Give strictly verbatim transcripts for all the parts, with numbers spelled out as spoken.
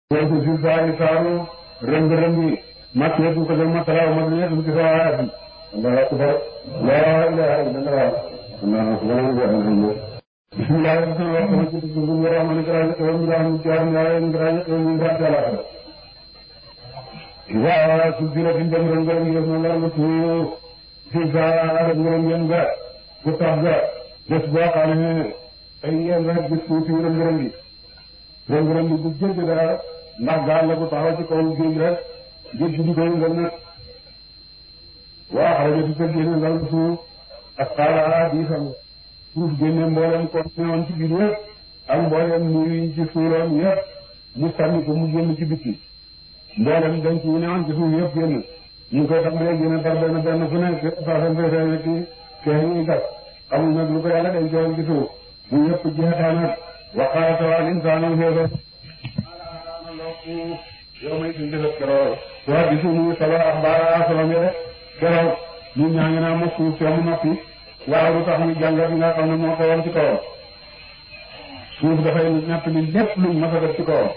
Wasu fi sa'i saru rëng-rëngi makkeetu ko dem masala madinatu fi sa'i Allahu akbar la ilaha illallah Allahu akbar bismillahir rahmanir rahim bismillahir rahmanir rahim wa sujira fi dem rëng-rëngi na la tu fi sa'i rëng-rëngi nga ku tax ga des boo xam ne ay ngeen rek gis tuuti rëng-rëngi rëng-rëngi bu jënd dara ndax gaal la bu taxaw ci kaw géej rek géej gi di koy ngëm nag waa xale bi di génne ndal suuf ak xaaraa di xam suuf génne mboolem ko newoon ci biir yëpp ak mboolem nuyu yi ci suuroon yëpp mu sànni ko mu génn ci bitti mboolem denc yi newoon ci suuf yëpp génn ñu ngi koy xam ne génne par benn benn fu nekk façon koy feeñe ci feeñ yi gas xamul nag lu ko yàlla dencoon ci suuf bu yëpp jeexaa nag waxaara tawal insaanu xeefe yow may suñu defet keroog waa bi suñu saba axbaara solom ye de keroog ñun ñaa ngi naa ma suuf see mu noppi waaw lu tax ñu jàngat nga xam ne moo ko woon ci kawam suuf dafay ñett li lépp luñ mas a def ci kawam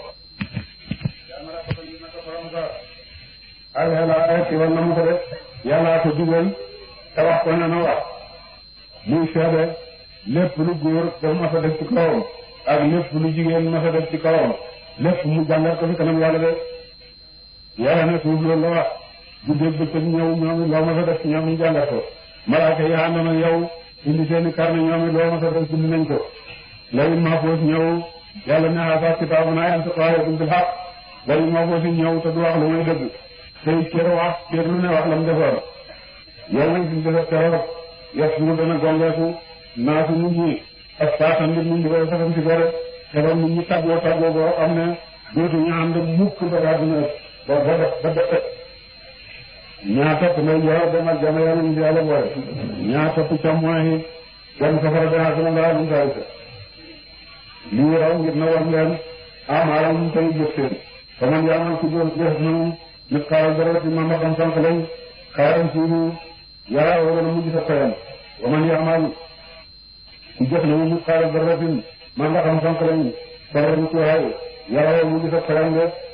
alxela ci wal na mu ko def yàllaa ko dugal te wax ko ne na wax muy seede lépp lu góor dafa mas a def ci kawam ak lépp lu jigéen mas a def ci kawam lépp mu jàngat ko fi kanam yàlla de yàlla ne suuf loolu la wax guddeeg bëccëg ñëw ñoom loo ma sa def ci ñoom ñu jàngat ko malaaka yi ànd na yow indi seeni carnet ñoom loo ma sa def bind nañ ko lawul mahfuus ñëw yàlla ne haaza kitaabunaa yantiqu alaykum bil haqq lawul mahfuus ñëw te du wax lu muy dëgg tey cër wax cër lu ne wax la mu defoon yow nañ suñu defee keroog yas mu dana gongeeku naa su nit ñi ak saatan nit ñi di koy fasan si gore keroog nit ñi tàggoo tàggoo boo xam ne dootuñu ànd mukk ba daa dina ba ba ba ba ñaa topp nday joor dem ak jama yàlla ñu yàlla boole ñaa topp càmmooy dem safara dana sama ngaa luñ saay sa lii raw ngir na war leen amaaram ñu koy jëf seen fa man yaamal ku jëf jëf nanu nit xaaral dara ci ma xam sànq lañ xaaral suudu yàlla wala mujj sa xeyam wa man yaamal ku jëf nanu nit xaaral dara ci ma xam sànq lañ dara ñu ko hay yàlla mujj sa xeyam